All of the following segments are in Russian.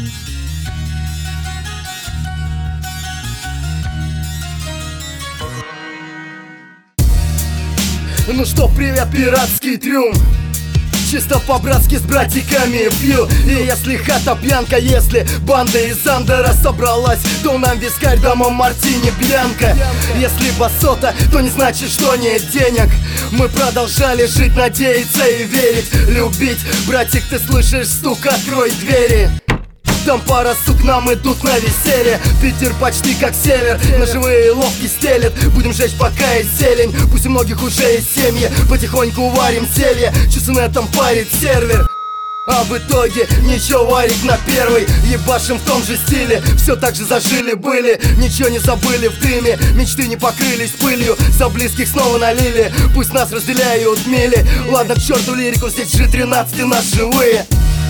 Ну что, привет, пиратский трюм. Чисто по-братски с братиками пью. И если хата пьянка, если банда из Андера собралась, то нам вискарь, домом мартини, бьянка. Если басота, то не значит, что нет денег. Мы продолжали жить, надеяться и верить, любить. Братик, ты слышишь стук, открой двери. Там пара сук нам идут на веселье. Питер почти как север, ножевые ловки стелет. Будем жечь пока есть зелень, пусть у многих уже есть семьи. Потихоньку варим зелье, часы на этом парит сервер. А в итоге ничего, варик на первый. Ебашим в том же стиле, все так же зажили-были. Ничего не забыли в дыме, мечты не покрылись пылью. За близких снова налили, пусть нас разделяют мили. Ладно, к черту лирику, здесь же 13 нас живые.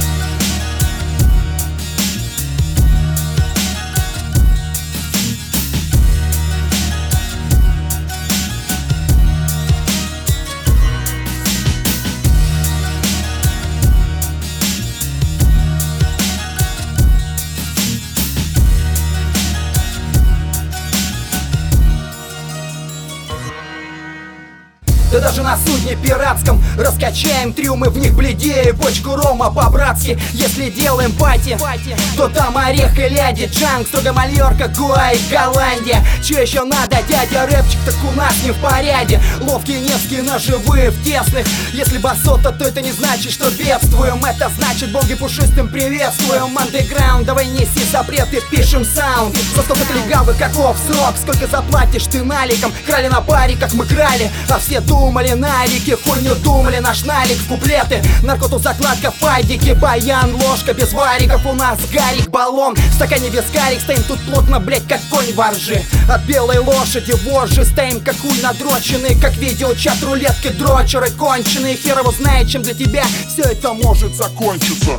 Да даже на судне пиратском раскачаем трюмы, в них бледее бочку рома по-братски. Если делаем пати, то там орех и ляди, Джанг, строго Мальорка, Гуай, Голландия. Че еще надо, дядя рэпчик, так у нас не в порядке. Ловкие невские ножевые в тесных. Если басота, то это не значит, что бедствуем. Это значит, боги пушистым приветствуем. Андеграунд, давай неси запреты, пишем саунд. За сколько ты легавый, каков срок? Сколько заплатишь ты наликом? Крали на паре, как мы крали, а все думали на реке, хуйню думали, наш налик в куплеты. Наркоту закладка в пайдике, баян, ложка без вариков. У нас гарик, баллон, в стакане вискарик. Стоим тут плотно, блять, как конь воржи. От белой лошади вожжи, стоим как хуй надроченный, как видеочат, рулетки, дрочеры конченые. Хер его знает, чем для тебя все это может закончиться.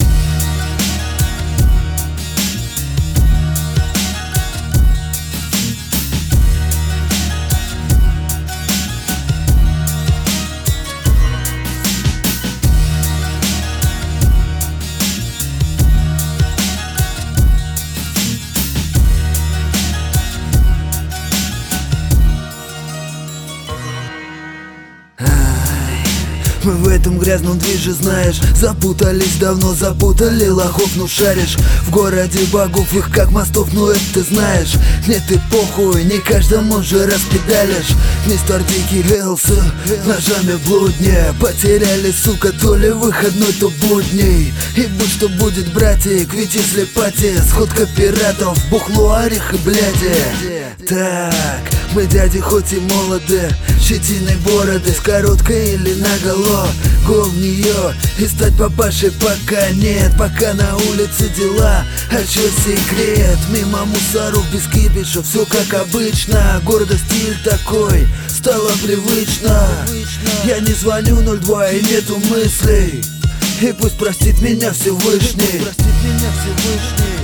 Мы в этом грязном движе, знаешь, запутались давно, запутали лохов, ну шаришь. В городе богов их как мостов, ну это ты знаешь. Нет, ты похуй, не каждому же распедалишь. Мистер Дикий Элс, ножами в блудне. Потеряли, сука, то ли выходной, то будней. И будь что будет, братик, ведь если пати, сходка пиратов, бухло, орех и бляди. Так, мы дяди хоть и молоды, щетиной бороды, с короткой или наголо. Гол в нее и стать папашей пока нет. Пока на улице дела, а чё секрет? Мимо мусоров без кипиша, все как обычно. Гордо стиль такой, стало привычно. Я не звоню 02 и нету мыслей, и пусть простит меня Всевышний.